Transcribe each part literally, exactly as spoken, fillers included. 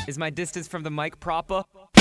Is my distance from the mic proper?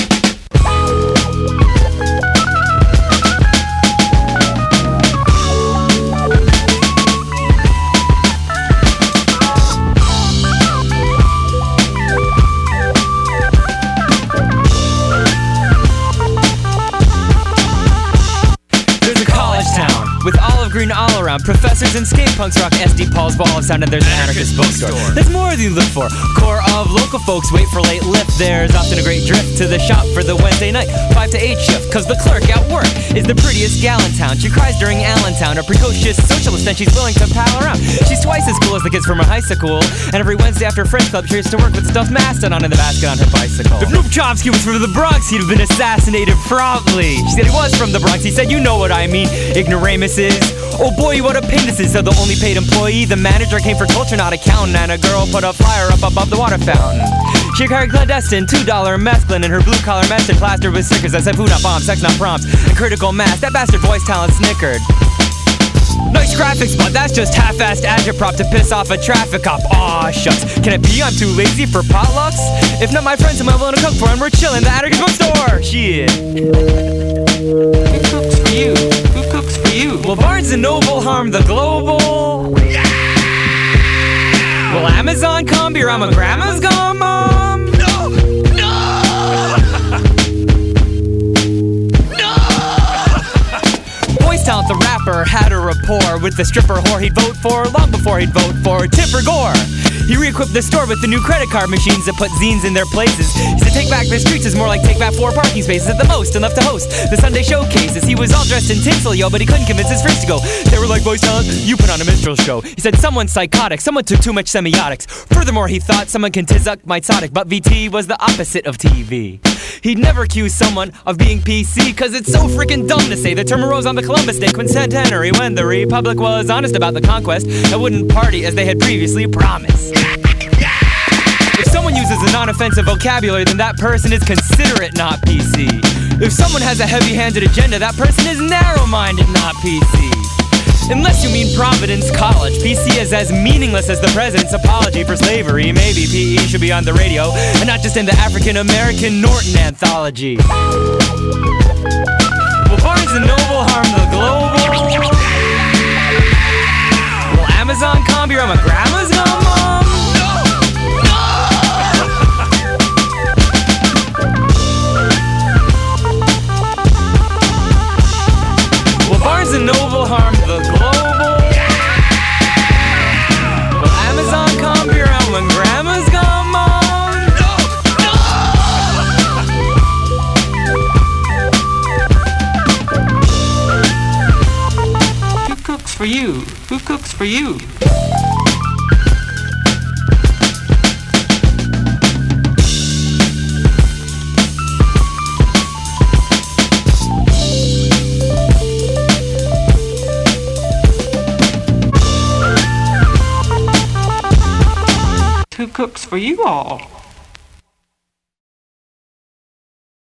With olive green all around, professors and skate punks rock S D Paul's ball of sound, and there's an anarchist bookstore. There's more than you look for. Core of local folks wait for late lift. There's often a great drift to the shop for the Wednesday night five to eight shift, cause the clerk at work is the prettiest gal in town. She cries during Allentown, a precocious socialist, and she's willing to pal around. She's twice as cool as the kids from her high school, and every Wednesday after French club she used to work with stuffed mastodon in the basket on her bicycle. If Noop Chomsky was from the Bronx, he'd have been assassinated promptly. She said he was from the Bronx. He said, you know what I mean, ignoramuses. Oh boy, what a pain this is. So the only paid employee, the manager, came for culture, not accountant. And a girl put a flyer up above the water fountain. She carried clandestine, two dollar mescaline in her blue-collar message plastered with stickers that said food not bombs, sex not prompts, and critical mass. That bastard voice talent snickered. Nice graphics, but that's just half-assed agitprop to piss off a traffic cop. Aw, shucks. Can it be I'm too lazy for potlucks? If not, my friends am I willing to cook for, and we're chillin' the anarchist bookstore. Shit. Who cooks for you? Who cooks for you? Will Barnes and Noble harm the global? Yeah! Will Amazon come be around my grandma's gone, Mom? No! No! Voice talent, the rapper, had a rapport with the stripper whore he'd vote for long before he'd vote for Tipper Gore. He re-equipped the store with the new credit card machines that put zines in their places. He said take back the streets is more like take back four parking spaces at the most, and left to host the Sunday showcases. He was all dressed in tinsel, yo, but he couldn't convince his friends to go. They were like, voice talent, you put on a minstrel show. He said someone's psychotic, someone took too much semiotics. Furthermore, he thought someone can tizuck my tonic, but V T was the opposite of T V. He'd never accuse someone of being P C, cause it's so freaking dumb to say the term arose on the Columbus Day quincentenary, when the Republic was honest about the conquest and wouldn't party as they had previously promised. If someone uses a non-offensive vocabulary, then that person is considerate, not P C. If someone has a heavy-handed agenda, that person is narrow-minded, not P C. Unless you mean Providence College, P C is as meaningless as the president's apology for slavery. Maybe P E should be on the radio, and not just in the African-American Norton anthology. Will Barnes and Noble harm the global? Will Amazon come be around my grandma's gone, Mom? Barnes and Noble harm the global? Will Amazon come be around when grandma's gone, Mom? No! Who cooks for you? Who cooks for you? Who cooks for you all?